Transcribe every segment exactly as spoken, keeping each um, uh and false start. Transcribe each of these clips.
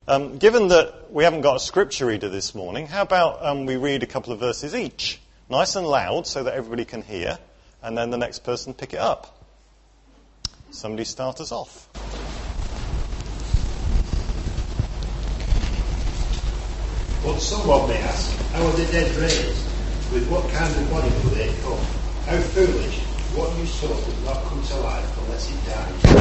Um, given that we haven't got a scripture reader this morning, how about um, we read a couple of verses each, nice and loud so that everybody can hear, and then the next person pick it up. Somebody start us off. But someone may ask, how are the dead raised? With what kind of body will they come? How foolish! What you saw does not come to life unless it dies.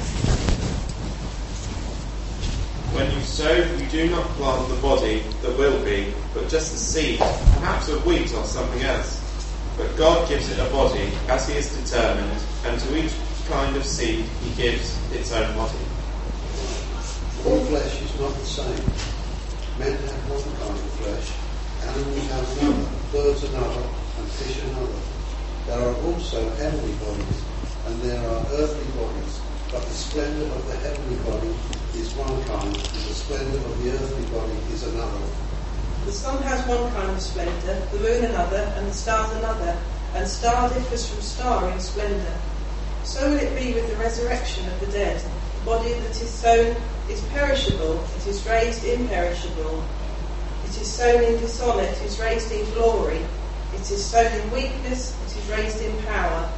When you sow, you do not plant the body that will be, but just the seed, perhaps of wheat or something else. But God gives it a body as he has determined, and to each kind of seed he gives its own body. All flesh is not the same. Men have one kind of flesh, animals have another, birds another, and fish another. There are also heavenly bodies, and there are earthly bodies, but the splendour of the heavenly body is one kind, and the splendour of the earthly body is another. The sun has one kind of splendour, the moon another, and the stars another, and star differs from star in splendour. So will it be with the resurrection of the dead. The body that is sown is perishable, it is raised imperishable. It is sown in dishonour, it is raised in glory. It is sown in weakness, it is raised in power.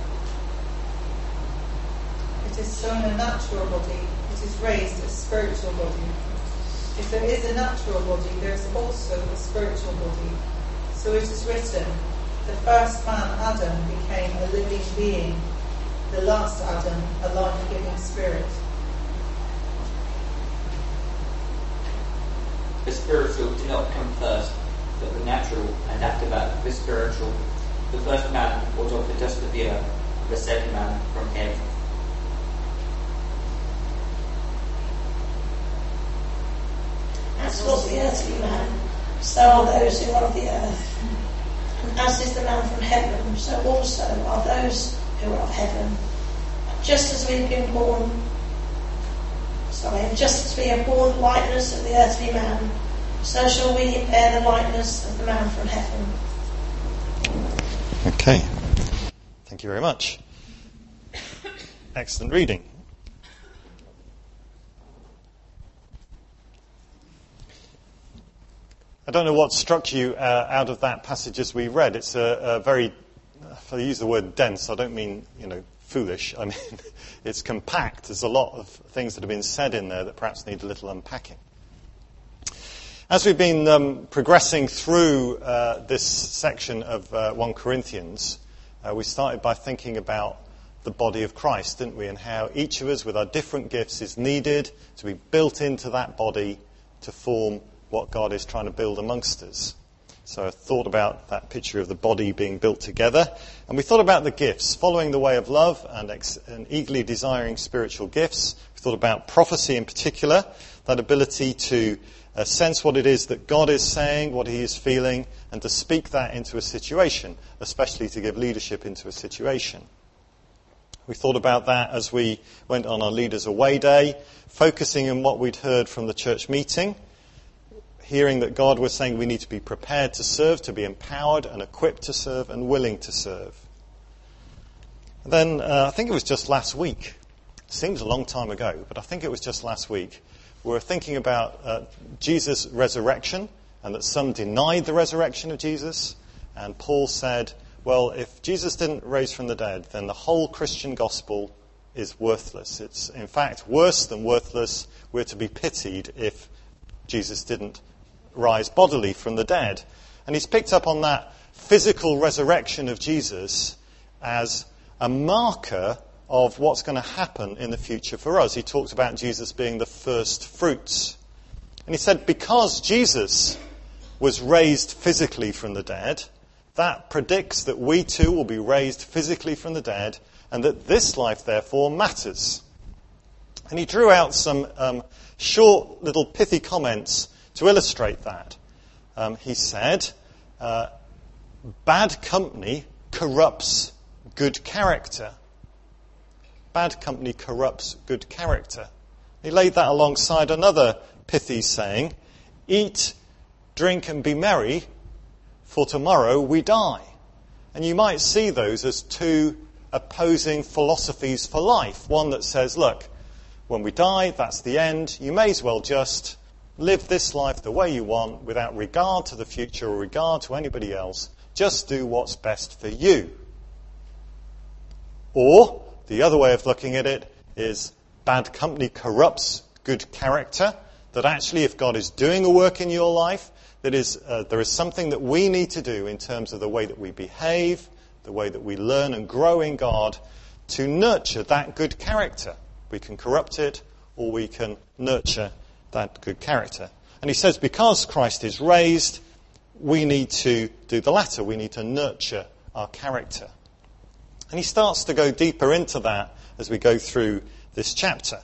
It is sown a natural body, it is raised a spiritual body. If there is a natural body, there is also a spiritual body. So it is written, the first man, Adam, became a living being. The last Adam, a life-giving spirit. The spiritual did not come first, but the natural, and after that the spiritual. The first man was of the dust of the earth, the second man from heaven. As was the earthly man, so are those who are of the earth. And as is the man from heaven, so also are those who are of heaven. Just as we've been born, sorry, just as we have borne the likeness of the earthly man, so shall we bear the likeness of the man from heaven. Okay. Thank you very much. Excellent reading. I don't know what struck you uh, out of that passage as we read. It's a, a very, if I use the word dense, I don't mean, you know, foolish. I mean, it's compact. There's a lot of things that have been said in there that perhaps need a little unpacking. As we've been um, progressing through uh, this section of uh, First Corinthians, uh, we started by thinking about the body of Christ, didn't we? And how each of us with our different gifts is needed to be built into that body to form what God is trying to build amongst us. So I thought about that picture of the body being built together. And we thought about the gifts, following the way of love and, ex- and eagerly desiring spiritual gifts. We thought about prophecy in particular, that ability to uh, sense what it is that God is saying, what he is feeling, and to speak that into a situation, especially to give leadership into a situation. We thought about that as we went on our Leaders Away Day, focusing on what we'd heard from the church meeting, hearing that God was saying we need to be prepared to serve, to be empowered and equipped to serve and willing to serve. And then, uh, I think it was just last week, it seems a long time ago, but I think it was just last week, we were thinking about uh, Jesus' resurrection and that some denied the resurrection of Jesus. And Paul said, well, if Jesus didn't raise from the dead, then the whole Christian gospel is worthless. It's, in fact, worse than worthless. We're to be pitied if Jesus didn't rise bodily from the dead. And he's picked up on that physical resurrection of Jesus as a marker of what's going to happen in the future for us. He talked about Jesus being the first fruits. And he said because Jesus was raised physically from the dead, that predicts that we too will be raised physically from the dead, and that this life therefore matters. And he drew out some um, short little pithy comments to illustrate that. Um, he said, uh, bad company corrupts good character. Bad company corrupts good character. He laid that alongside another pithy saying, eat, drink and be merry, for tomorrow we die. And you might see those as two opposing philosophies for life. One that says, look, when we die, that's the end. You may as well just live this life the way you want without regard to the future or regard to anybody else. Just do what's best for you. Or, the other way of looking at it is bad company corrupts good character. That actually if God is doing a work in your life, that is, uh, there is something that we need to do in terms of the way that we behave, the way that we learn and grow in God, to nurture that good character. We can corrupt it, or we can nurture that good character. And he says because Christ is raised, we need to do the latter. We need to nurture our character. And he starts to go deeper into that as we go through this chapter.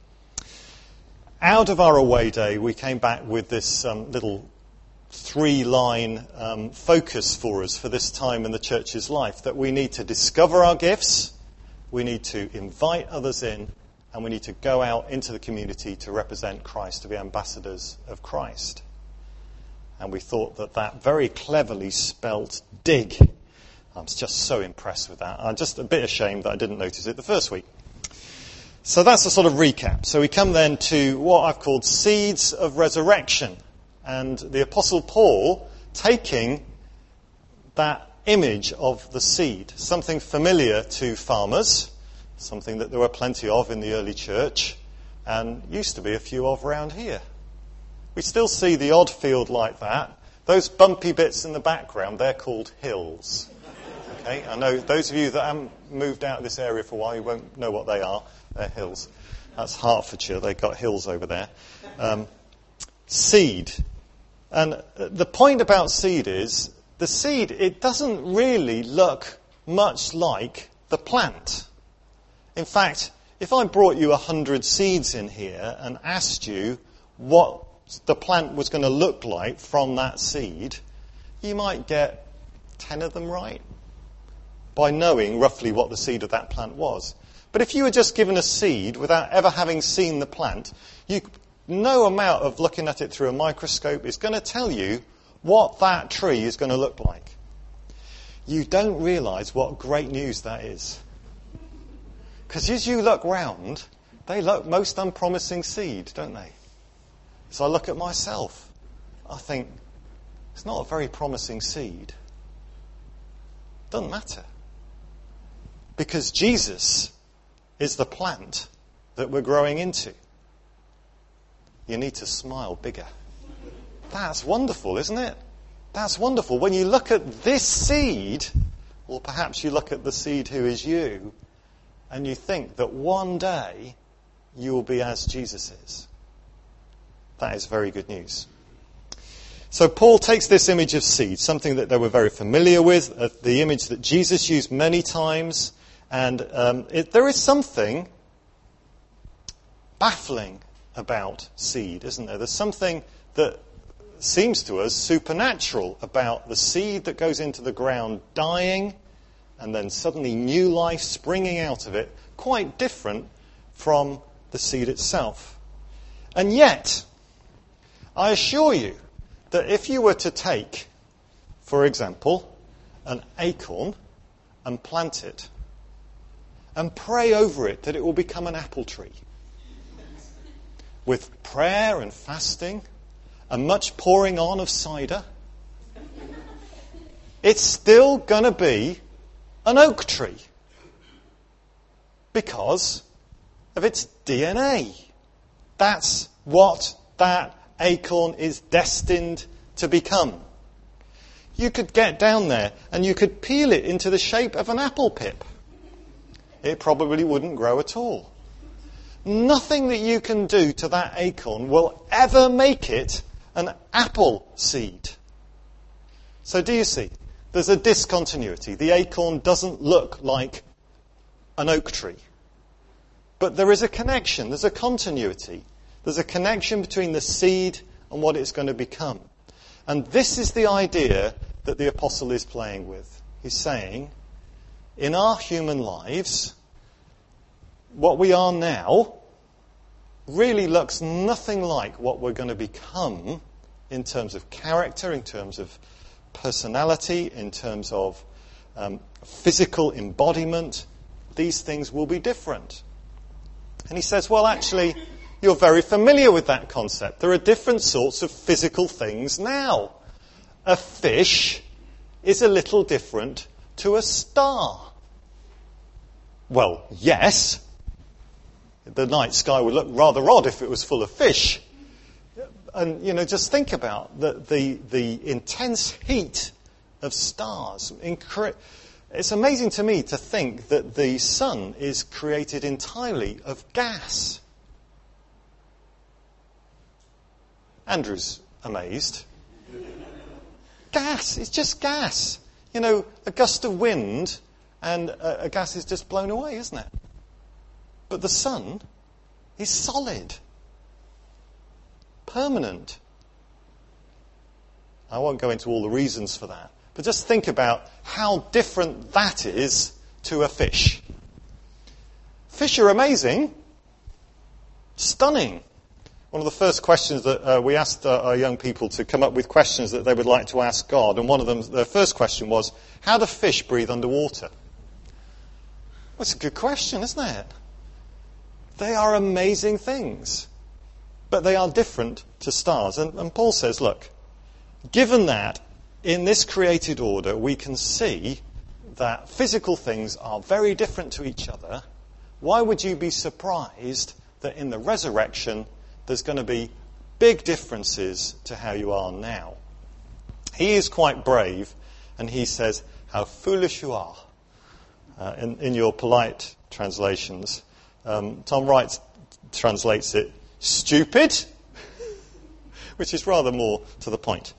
Out of our away day, we came back with this um, little three-line um, focus for us for this time in the church's life, that we need to discover our gifts, we need to invite others in, and we need to go out into the community to represent Christ, to be ambassadors of Christ. And we thought that that very cleverly spelt dig. I'm just so impressed with that. I'm just a bit ashamed that I didn't notice it the first week. So that's a sort of recap. So we come then to what I've called seeds of resurrection. And the Apostle Paul taking that image of the seed, something familiar to farmers, something that there were plenty of in the early church, and used to be a few of around here. We still see the odd field like that. Those bumpy bits in the background, they're called hills. Okay, I know those of you that haven't moved out of this area for a while, you won't know what they are. They're hills. That's Hertfordshire. They've got hills over there. Um, seed. And the point about seed is, the seed, it doesn't really look much like the plant. In fact, if I brought you a hundred seeds in here and asked you what the plant was going to look like from that seed, you might get ten of them right by knowing roughly what the seed of that plant was. But if you were just given a seed without ever having seen the plant, you, no amount of looking at it through a microscope is going to tell you what that tree is going to look like. You don't realise what great news that is. Because as you look round, they look most unpromising seed, don't they? So I look at myself. I think, it's not a very promising seed. Doesn't matter. Because Jesus is the plant that we're growing into. You need to smile bigger. That's wonderful, isn't it? That's wonderful. When you look at this seed, or perhaps you look at the seed who is you, and you think that one day you will be as Jesus is. That is very good news. So Paul takes this image of seed, something that they were very familiar with, uh, the image that Jesus used many times, and um, it, there is something baffling about seed, isn't there? There's something that seems to us supernatural about the seed that goes into the ground dying and then suddenly new life springing out of it, quite different from the seed itself. And yet, I assure you that if you were to take, for example, an acorn and plant it and pray over it that it will become an apple tree, with prayer and fasting and much pouring on of cider, it's still going to be an oak tree because of its D N A. That's what that acorn is destined to become. You could get down there and you could peel it into the shape of an apple pip. It probably wouldn't grow at all. Nothing that you can do to that acorn will ever make it an apple seed. So do you see? There's a discontinuity. The acorn doesn't look like an oak tree. But there is a connection. There's a continuity. There's a connection between the seed and what it's going to become. And this is the idea that the apostle is playing with. He's saying, in our human lives, what we are now really looks nothing like what we're going to become in terms of character, in terms of personality, in terms of um, physical embodiment. These things will be different. And he says, well, actually, You're very familiar with that concept. There are different sorts of physical things now. A fish is a little different to a star. Well, yes. The night sky would look rather odd if it was full of fish. And, you know, just think about the, the, the intense heat of stars. Incre- it's amazing to me to think that the sun is created entirely of gas. Andrew's amazed. Gas, it's just gas. You know, a gust of wind and a, a gas is just blown away, isn't it? But the sun is solid. Permanent. I won't go into all the reasons for that. But just think about how different that is to a fish. Fish are amazing. Stunning. One of the first questions that uh, we asked uh, our young people to come up with questions that they would like to ask God. And one of them, their first question was, how do fish breathe underwater? Well, it's a good question, isn't it? They are amazing things. But they are different to stars. And, and Paul says, look, given that in this created order we can see that physical things are very different to each other, why would you be surprised that in the resurrection there's going to be big differences to how you are now? He is quite brave, and he says, how foolish you are. Uh, in, in your polite translations, um, Tom Wright translates it, stupid, which is rather more to the point.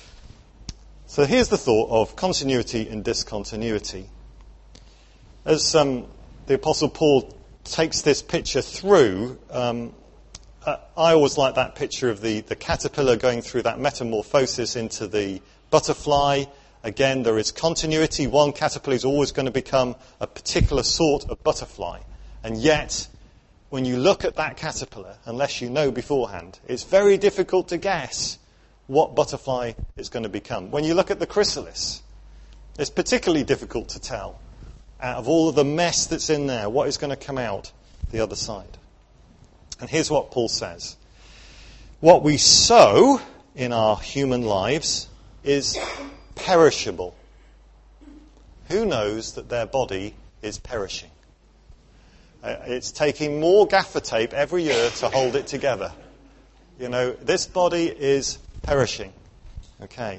So here's the thought of continuity and discontinuity. As um, the Apostle Paul takes this picture through, um, uh, I always like that picture of the, the caterpillar going through that metamorphosis into the butterfly. Again, there is continuity. One caterpillar is always going to become a particular sort of butterfly. And yet, when you look at that caterpillar, unless you know beforehand, it's very difficult to guess what butterfly it's going to become. When you look at the chrysalis, it's particularly difficult to tell, out of all of the mess that's in there, what is going to come out the other side. And here's what Paul says. What we sow in our human lives is perishable. Who knows that their body is perishing? Uh, it's taking more gaffer tape every year to hold it together. You know, this body is perishing. Okay.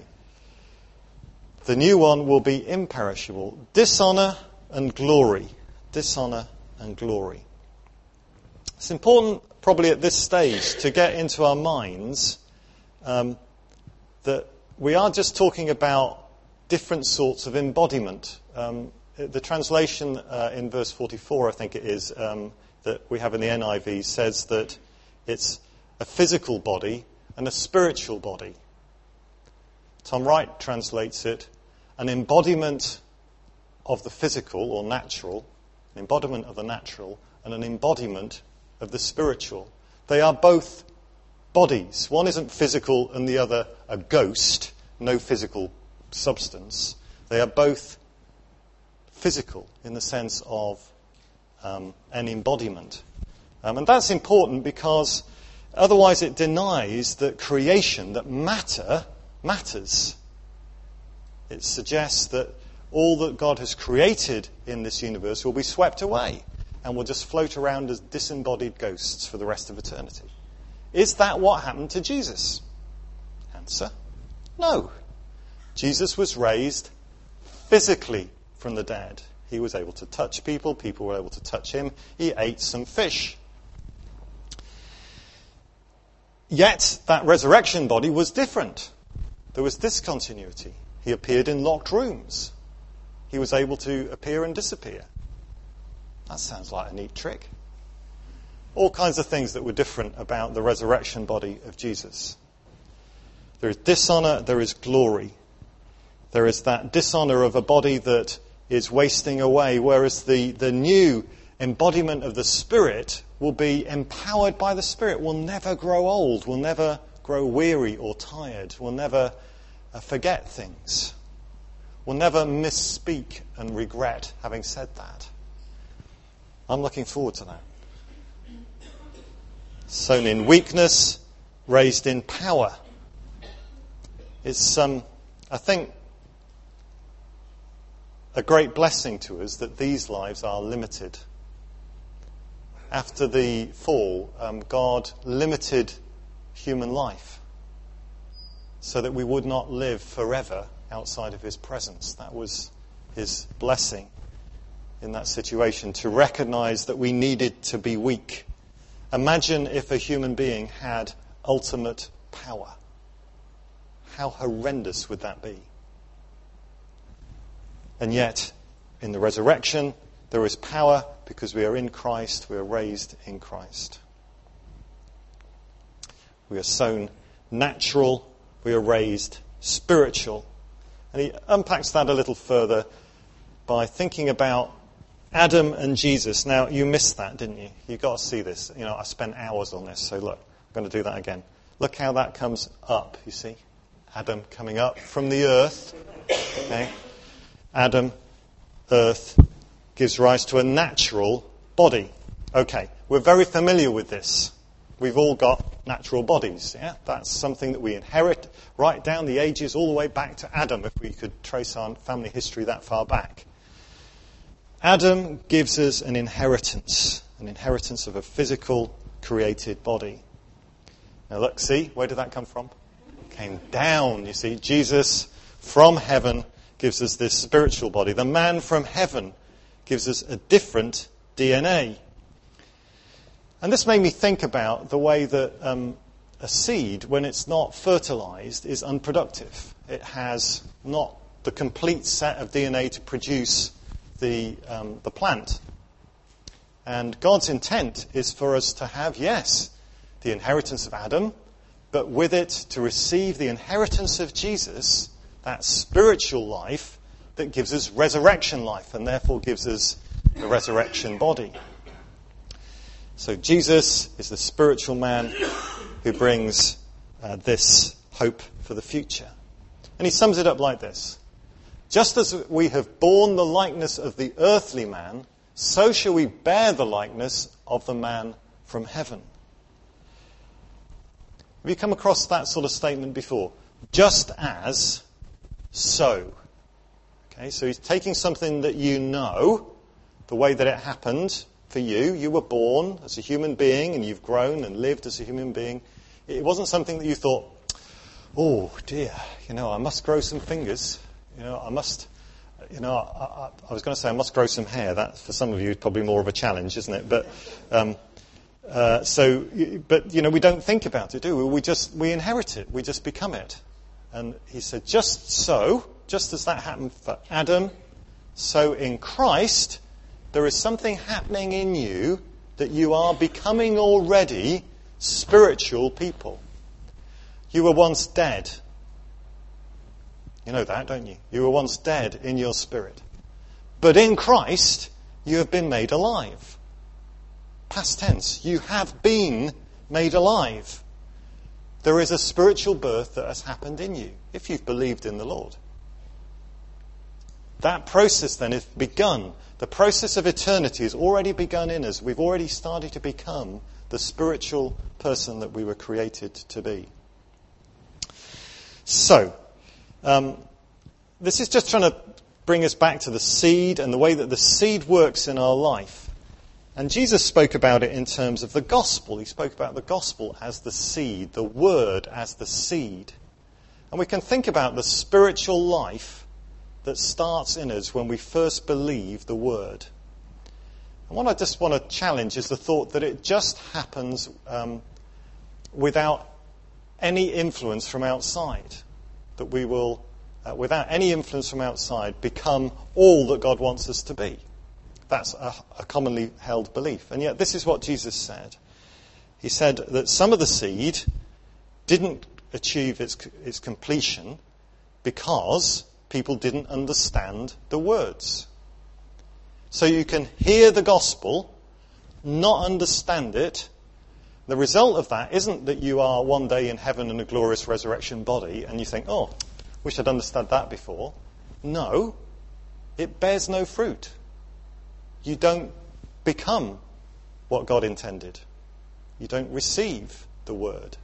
The new one will be imperishable. Dishonour and glory. Dishonour and glory. It's important, probably at this stage, to get into our minds um, that we are just talking about different sorts of embodiment. Um, the translation uh, in verse forty-four, I think it is, um, that we have in the N I V says that it's a physical body and a spiritual body. Tom Wright translates it, an embodiment of the physical or natural, an embodiment of the natural, and an embodiment of the spiritual. They are both bodies. One isn't physical and the other a ghost, no physical substance. They are both physical in the sense of um, an embodiment. Um, and that's important because otherwise it denies that creation, that matter, matters. It suggests that all that God has created in this universe will be swept away and will just float around as disembodied ghosts for the rest of eternity. Is that what happened to Jesus? Answer, no. Jesus was raised physically from the dead. He was able to touch people. People were able to touch him. He ate some fish. Yet that resurrection body was different. There was discontinuity. He appeared in locked rooms. He was able to appear and disappear. That sounds like a neat trick. All kinds of things that were different about the resurrection body of Jesus. There is dishonour, there is glory. There is that dishonour of a body that is wasting away, whereas the, the new embodiment of the Spirit will be empowered by the Spirit, will never grow old, will never grow weary or tired, will never uh, forget things, will never misspeak and regret having said that. I'm looking forward to that. sown in weakness, raised in power. It's, um, I think, a great blessing to us that these lives are limited. After the fall, um, God limited human life so that we would not live forever outside of his presence. That was his blessing in that situation, to recognize that we needed to be weak. Imagine if a human being had ultimate power. How horrendous would that be? And yet, in the resurrection, there is power because we are in Christ, we are raised in Christ. We are sown natural, we are raised spiritual. And he unpacks that a little further by thinking about Adam and Jesus. Now, you missed that, didn't you? You've got to see this. You know, I spent hours on this, so look, I'm going to do that again. Look how that comes up, you see? Adam coming up from the earth. Okay? Adam, earth, gives rise to a natural body. Okay, we're very familiar with this. We've all got natural bodies. Yeah, that's something that we inherit right down the ages, all the way back to Adam, if we could trace our family history that far back. Adam gives us an inheritance, an inheritance of a physical, created body. Now look, see, where did that come from? It came down, you see. Jesus from heaven gives us this spiritual body. The man from heaven gives us a different D N A. And this made me think about the way that um, a seed, when it's not fertilized, is unproductive. It has not the complete set of D N A to produce the um, the plant. And God's intent is for us to have, yes, the inheritance of Adam, but with it to receive the inheritance of Jesus, that spiritual life that gives us resurrection life and therefore gives us the resurrection body. So Jesus is the spiritual man who brings uh, this hope for the future. And he sums it up like this. Just as we have borne the likeness of the earthly man, so shall we bear the likeness of the man from heaven. Have you come across that sort of statement before? Just as, so. Okay, so he's taking something that you know, the way that it happened for you. You were born as a human being and you've grown and lived as a human being. It wasn't something that you thought, oh dear, you know, I must grow some fingers. You know, I must, you know, I, I, I was going to say I must grow some hair. That, for some of you, is probably more of a challenge, isn't it? But, um, uh, so, but, you know, we don't think about it, do we? We just, we inherit it. We just become it. And he said, just so, just as that happened for Adam, so in Christ, there is something happening in you that you are becoming already spiritual people. You were once dead. You know that, don't you? You were once dead in your spirit. But in Christ, you have been made alive. Past tense, you have been made alive. There is a spiritual birth that has happened in you, if you've believed in the Lord. That process then has begun. The process of eternity has already begun in us. We've already started to become the spiritual person that we were created to be. So, Um, this is just trying to bring us back to the seed and the way that the seed works in our life. And Jesus spoke about it in terms of the gospel. He spoke about the gospel as the seed, the word as the seed. And we can think about the spiritual life that starts in us when we first believe the word. And what I just want to challenge is the thought that it just happens um, without any influence from outside. That we will, uh, without any influence from outside, become all that God wants us to be. That's a, a commonly held belief. And yet this is what Jesus said. He said that some of the seed didn't achieve its, its completion because people didn't understand the words. So you can hear the gospel, not understand it. The result of that isn't that you are one day in heaven in a glorious resurrection body and you think, oh, wish I'd understood that before. No, it bears no fruit. You don't become what God intended. you don't receive the word.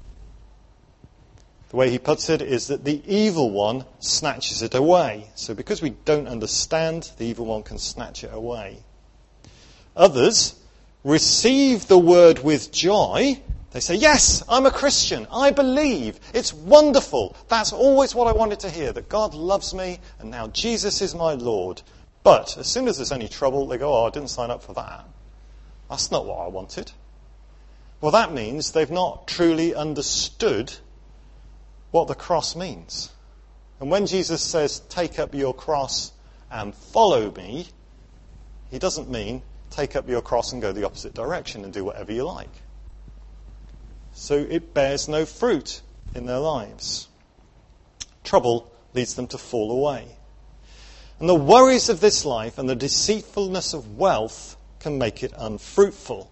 The way he puts it is that the evil one snatches it away. So because we don't understand, the evil one can snatch it away. Others receive the word with joy. They say, yes, I'm a Christian. I believe. It's wonderful. That's always what I wanted to hear, that God loves me and now Jesus is my Lord. But as soon as there's any trouble, they go, oh, I didn't sign up for that. That's not what I wanted. Well, that means they've not truly understood what the cross means. And when Jesus says, take up your cross and follow me, he doesn't mean take up your cross and go the opposite direction and do whatever you like. So it bears no fruit in their lives. Trouble leads them to fall away. And the worries of this life and the deceitfulness of wealth can make it unfruitful.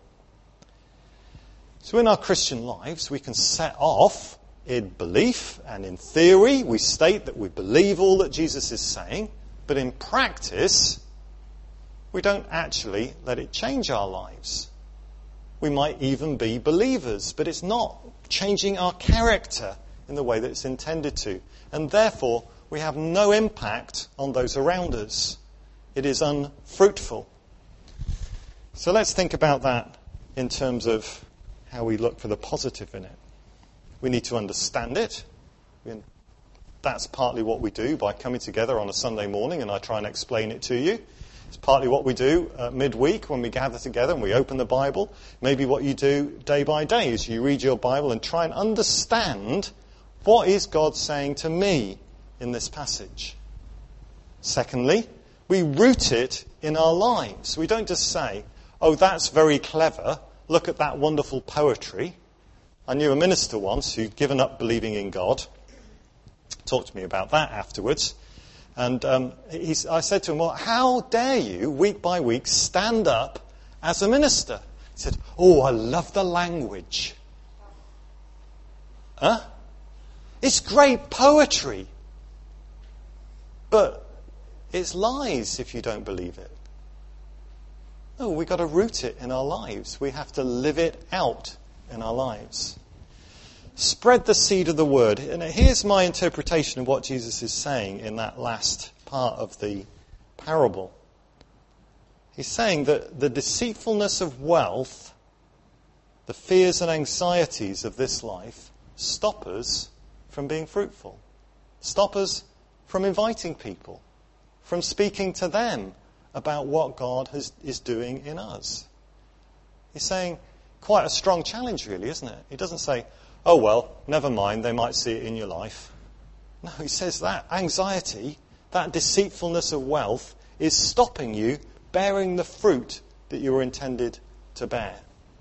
So in our Christian lives, we can set off in belief and in theory. We state that we believe all that Jesus is saying, but in practice, we don't actually let it change our lives. We might even be believers, but it's not changing our character in the way that it's intended to. And therefore, we have no impact on those around us. It is unfruitful. So let's think about that in terms of how we look for the positive in it. We need to understand it. That's partly what we do by coming together on a Sunday morning and I try and explain it to you. It's partly what we do uh, midweek when we gather together and we open the Bible. Maybe what you do day by day is you read your Bible and try and understand what is God saying to me in this passage. Secondly, we root it in our lives. We don't just say, oh, that's very clever. Look at that wonderful poetry. I knew a minister once who'd given up believing in God. Talked to me about that afterwards. And um, he, I said to him, well, how dare you, week by week, stand up as a minister? He said, oh, I love the language. Huh? It's great poetry. But it's lies if you don't believe it. No, we've got to root it in our lives. We have to live it out in our lives. Spread the seed of the word. And here's my interpretation of what Jesus is saying in that last part of the parable. He's saying that the deceitfulness of wealth, the fears and anxieties of this life, stop us from being fruitful. Stop us from inviting people, from speaking to them about what God has, is doing in us. He's saying quite a strong challenge, really, isn't it? He doesn't say, oh, well, never mind, they might see it in your life. No, he says that anxiety, that deceitfulness of wealth, is stopping you bearing the fruit that you were intended to bear.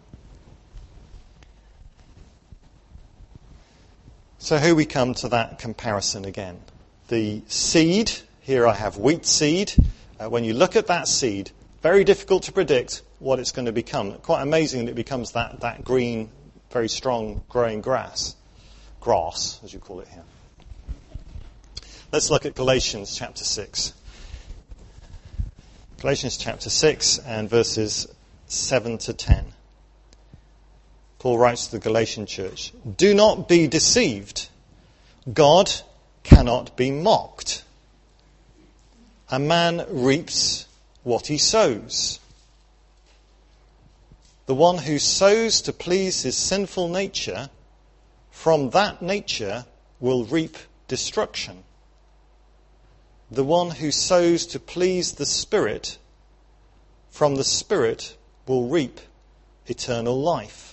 So here we come to that comparison again. The seed, here I have wheat seed. Uh, when you look at that seed, very difficult to predict what it's going to become. Quite amazing that it becomes that, that green, very strong growing grass. Grass, as you call it here. Let's look at Galatians chapter six. Galatians chapter six and verses seven to ten. Paul writes to the Galatian church, do not be deceived. God cannot be mocked. A man reaps what he sows. The one who sows to please his sinful nature, from that nature will reap destruction. The one who sows to please the Spirit, from the Spirit will reap eternal life.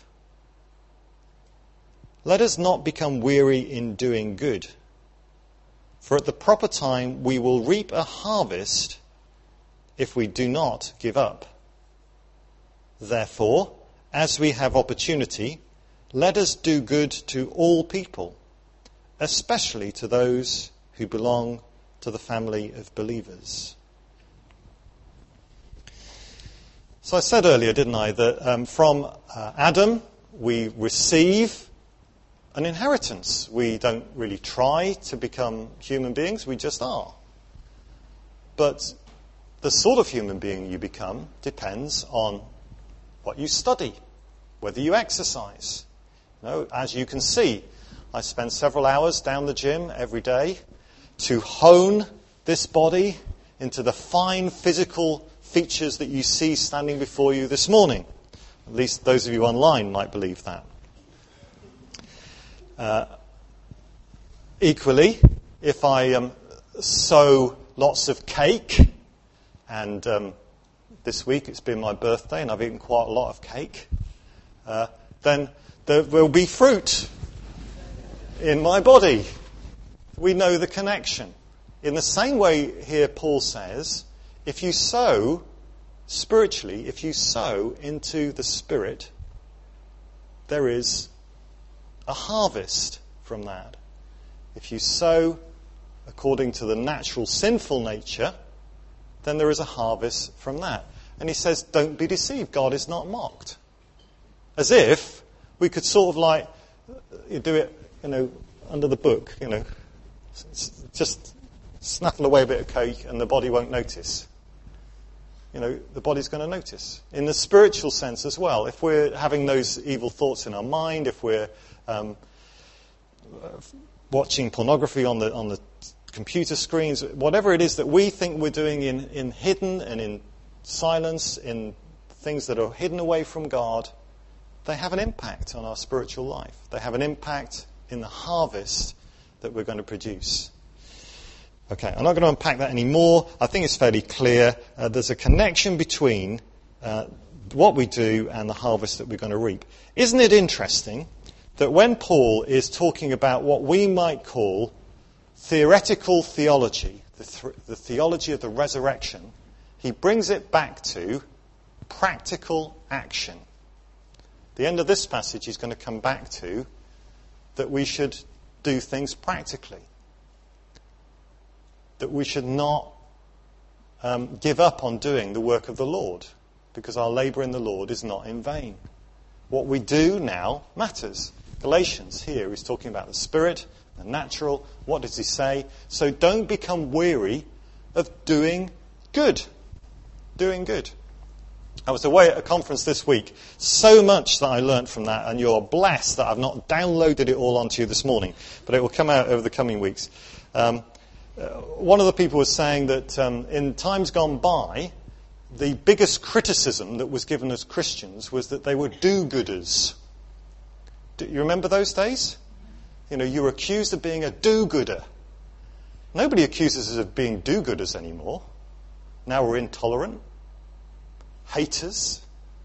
Let us not become weary in doing good, for at the proper time we will reap a harvest if we do not give up. Therefore, as we have opportunity, let us do good to all people, especially to those who belong to the family of believers. So I said earlier, didn't I, that um, from uh, Adam we receive an inheritance. We don't really try to become human beings, we just are. But the sort of human being you become depends on what you study, whether you exercise. You know, as you can see, I spend several hours down the gym every day to hone this body into the fine physical features that you see standing before you this morning. At least those of you online might believe that. Uh, equally, if I um, sow lots of cake, and um, this week it's been my birthday and I've eaten quite a lot of cake, uh, then there will be fruit in my body. We know the connection. In the same way here Paul says, if you sow spiritually, if you sow into the Spirit, there is a harvest from that. If you sow according to the natural sinful nature, then there is a harvest from that. And he says, don't be deceived, God is not mocked. As if we could sort of like you do it, you know, under the book, you know, just snaffle away a bit of cake and the body won't notice. You know, the body's going to notice. In the spiritual sense as well, if we're having those evil thoughts in our mind, if we're um, watching pornography on the on the computer screens, whatever it is that we think we're doing in, in hidden and in silence, in things that are hidden away from God, they have an impact on our spiritual life. They have an impact in the harvest that we're going to produce. Okay, I'm not going to unpack that anymore. I think it's fairly clear. Uh, there's a connection between uh, what we do and the harvest that we're going to reap. Isn't it interesting that when Paul is talking about what we might call theoretical theology, the, th- the theology of the resurrection, he brings it back to practical action. The end of this passage he's going to come back to that we should do things practically. That we should not um, give up on doing the work of the Lord, because our labour in the Lord is not in vain. What we do now matters. Galatians here is talking about the spirit, the natural. What does he say? So don't become weary of doing good. Doing good. I was away at a conference this week. So much that I learnt from that, and you're blessed that I've not downloaded it all onto you this morning, but it will come out over the coming weeks. Um, uh, one of the people was saying that um, in times gone by, the biggest criticism that was given as Christians was that they were do-gooders. Do you remember those days? You know, you were accused of being a do-gooder. Nobody accuses us of being do-gooders anymore. Now we're intolerant, haters.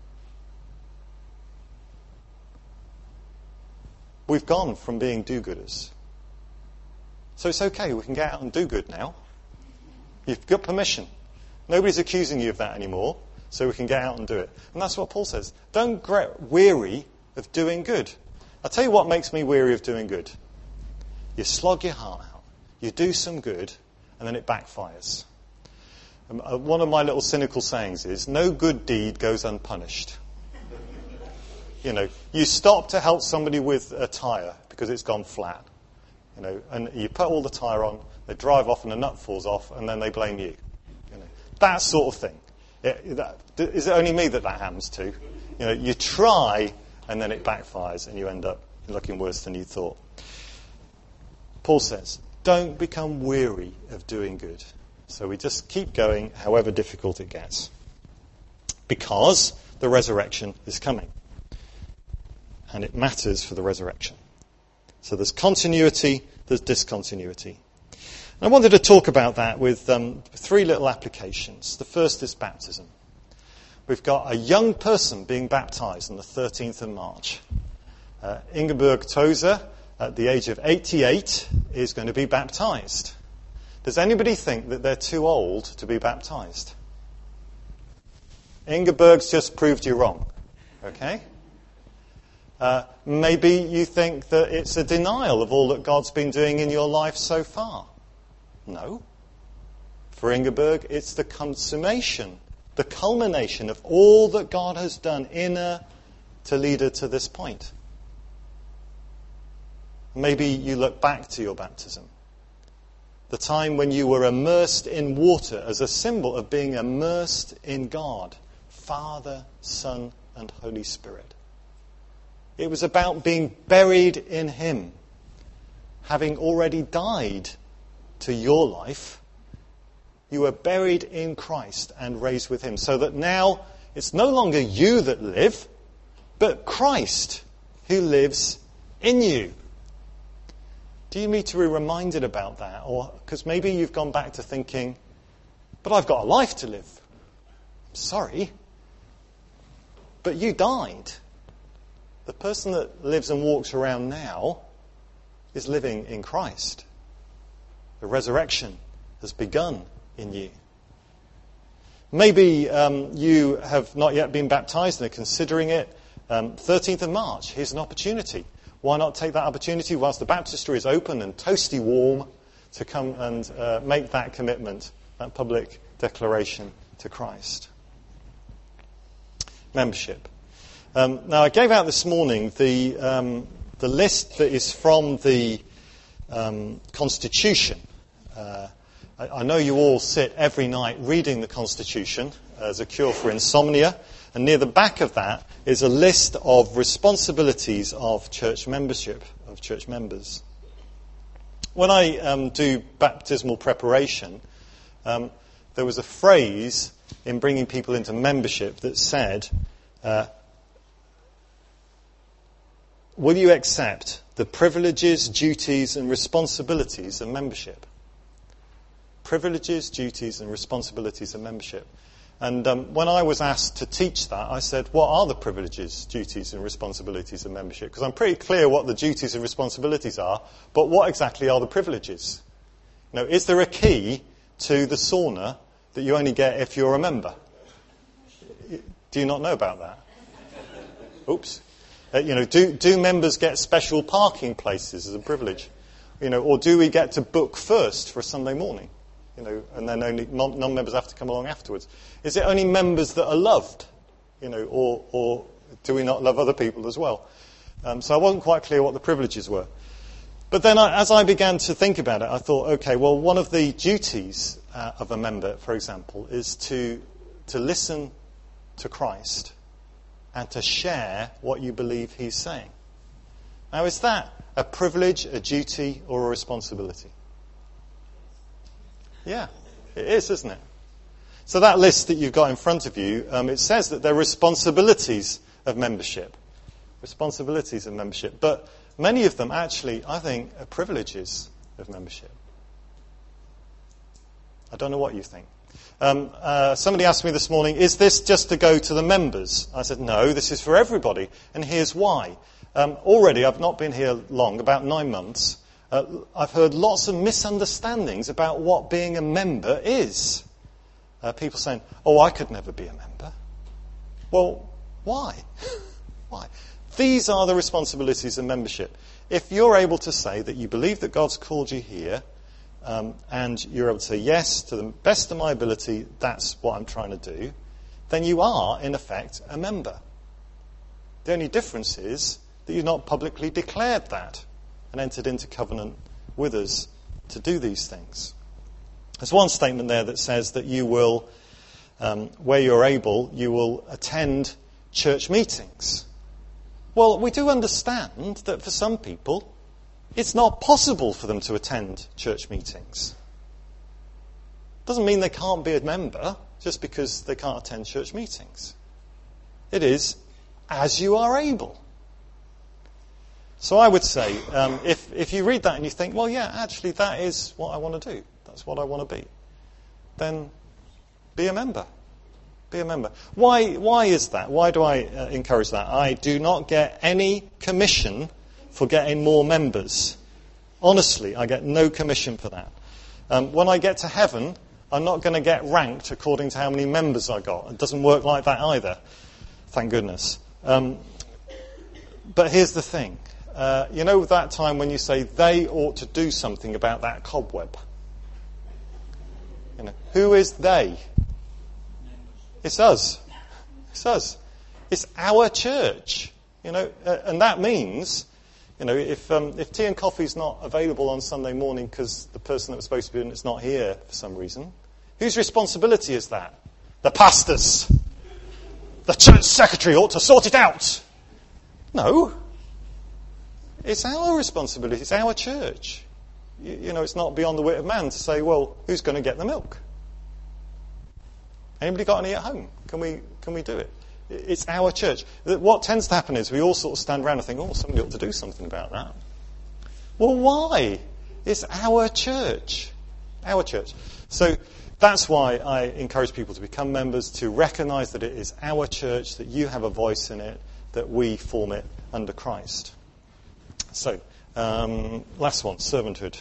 We've gone from being do-gooders. So it's okay, we can get out and do good now. You've got permission. Nobody's accusing you of that anymore, so we can get out and do it. And that's what Paul says. Don't get weary of doing good. I'll tell you what makes me weary of doing good. You slog your heart out, you do some good, and then it backfires. Um, uh, one of my little cynical sayings is, no good deed goes unpunished. You know, you stop to help somebody with a tyre because it's gone flat. You know, and you put all the tyre on, they drive off and the nut falls off, and then they blame you. You know, that sort of thing. It, that, is it only me that that happens to? You know, you try, and then it backfires, and you end up looking worse than you thought. Paul says, don't become weary of doing good. So we just keep going, however difficult it gets. Because the resurrection is coming. And it matters for the resurrection. So there's continuity, there's discontinuity. And I wanted to talk about that with um, three little applications. The first is baptism. We've got a young person being baptized on the thirteenth of March. Uh, Ingeborg Tozer, at the age of eighty-eight, is going to be baptized. Does anybody think that they're too old to be baptized? Ingeborg's just proved you wrong. Okay? Uh, maybe you think that it's a denial of all that God's been doing in your life so far. No. For Ingeborg, it's the consummation, the culmination of all that God has done in her to lead her to this point. Maybe you look back to your baptism. The time when you were immersed in water as a symbol of being immersed in God, Father, Son, and Holy Spirit. It was about being buried in him. Having already died to your life, you were buried in Christ and raised with him. So that now it's no longer you that live, but Christ who lives in you. Do you need to be reminded about that? Or because maybe you've gone back to thinking, but I've got a life to live. Sorry. But you died. The person that lives and walks around now is living in Christ. The resurrection has begun in you. Maybe um, you have not yet been baptized and are considering it. Um, thirteenth of March, here's an opportunity. Why not take that opportunity whilst the baptistry is open and toasty warm to come and uh, make that commitment, that public declaration to Christ. Membership. Um, now, I gave out this morning the um, the list that is from the um, Constitution. Uh, I, I know you all sit every night reading the Constitution as a cure for insomnia, and near the back of that is a list of responsibilities of church membership, of church members. When I um, do baptismal preparation, um, there was a phrase in bringing people into membership that said, uh, will you accept the privileges, duties and responsibilities of membership? Privileges, duties and responsibilities of membership. And um, when I was asked to teach that, I said, what are the privileges, duties and responsibilities of membership? Because I'm pretty clear what the duties and responsibilities are, but what exactly are the privileges? You know, is there a key to the sauna that you only get if you're a member? Do you not know about that? Oops. Uh, you know, do, do members get special parking places as a privilege? You know, or do we get to book first for a Sunday morning? You know, and then only non-members have to come along afterwards. Is it only members that are loved? You know, or, or do we not love other people as well? Um, so I wasn't quite clear what the privileges were. But then I, as I began to think about it, I thought, okay, well, one of the duties uh, of a member, for example, is to to listen to Christ and to share what you believe he's saying. Now, is that a privilege, a duty, or a responsibility? Yeah, it is, isn't it? So that list that you've got in front of you, um, it says that there are responsibilities of membership. Responsibilities of membership. But many of them actually, I think, are privileges of membership. I don't know what you think. Um, uh, somebody asked me this morning, is this just to go to the members? I said, no, this is for everybody. And here's why. Um, already, I've not been here long, about nine months. Uh, I've heard lots of misunderstandings about what being a member is. Uh, people saying, oh, I could never be a member. Well, why? Why? These are the responsibilities of membership. If you're able to say that you believe that God's called you here, um, and you're able to say, yes, to the best of my ability, that's what I'm trying to do, then you are, in effect, a member. The only difference is that you've not publicly declared that and entered into covenant with us to do these things. There's one statement there that says that you will, um, where you're able, you will attend church meetings. Well, we do understand that for some people, it's not possible for them to attend church meetings. Doesn't mean they can't be a member just because they can't attend church meetings. It is as you are able. So I would say, um, if, if you read that and you think, well, yeah, actually, that is what I want to do. That's what I want to be. Then be a member. Be a member. Why, why is that? Why do I uh, encourage that? I do not get any commission for getting more members. Honestly, I get no commission for that. Um, when I get to heaven, I'm not going to get ranked according to how many members I got. It doesn't work like that either. Thank goodness. Um, but here's the thing. Uh, you know that time when you say they ought to do something about that cobweb? You know, who is they? It's us. It's us. It's our church. You know, uh, and that means, you know, if um, if tea and coffee's not available on Sunday morning because the person that was supposed to be in it's not here for some reason, whose responsibility is that? The pastor's. The church secretary ought to sort it out. No. It's our responsibility. It's our church. You, you know, it's not beyond the wit of man to say, well, who's going to get the milk? Anybody got any at home? Can we can we do it? It's our church. What tends to happen is we all sort of stand around and think, oh, somebody ought to do something about that. Well, why? It's our church. Our church. So that's why I encourage people to become members, to recognise that it is our church, that you have a voice in it, that we form it under Christ. So, um, last one, servanthood.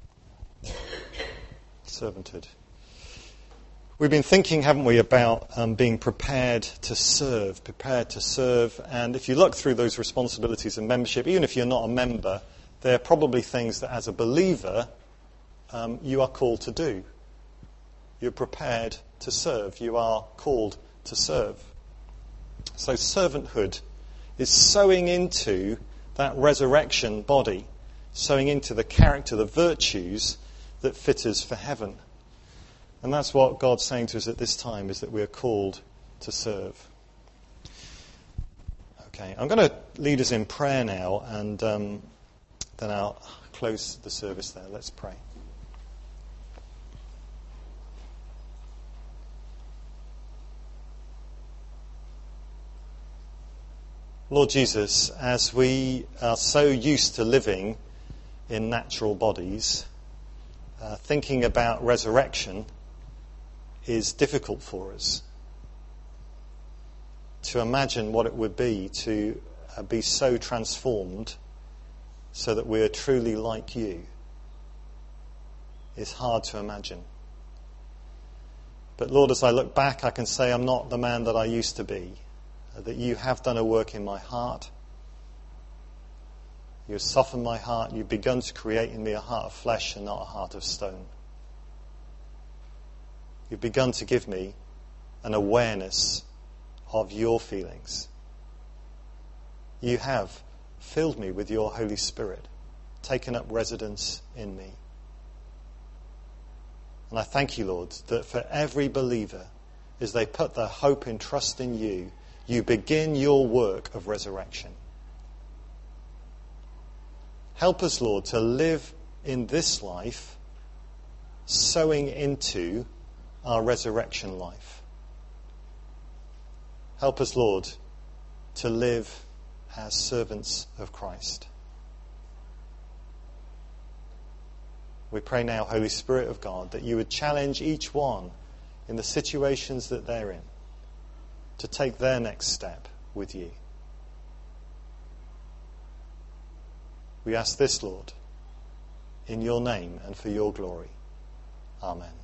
Servanthood. We've been thinking, haven't we, about um, being prepared to serve, prepared to serve. And if you look through those responsibilities and membership, even if you're not a member, they're probably things that as a believer um, you are called to do. You're prepared to serve. You are called to serve. So servanthood is sowing into that resurrection body, sowing into the character, the virtues that fit us for heaven. And that's what God's saying to us at this time, is that we are called to serve. Okay, I'm going to lead us in prayer now, and um, then I'll close the service there. Let's pray. Lord Jesus, as we are so used to living in natural bodies, uh, thinking about resurrection is difficult for us. To imagine what it would be to uh, be so transformed so that we are truly like you is hard to imagine. But Lord, as I look back, I can say I'm not the man that I used to be. That you have done a work in my heart. You have softened my heart. You've begun to create in me a heart of flesh and not a heart of stone. You've begun to give me an awareness of your feelings. You have filled me with your Holy Spirit, taken up residence in me. And I thank you, Lord, that for every believer, as they put their hope and trust in you, you begin your work of resurrection. Help us, Lord, to live in this life sowing into our resurrection life. Help us, Lord, to live as servants of Christ. We pray now, Holy Spirit of God, that you would challenge each one in the situations that they're in to take their next step with you. We ask this, Lord, in your name and for your glory. Amen.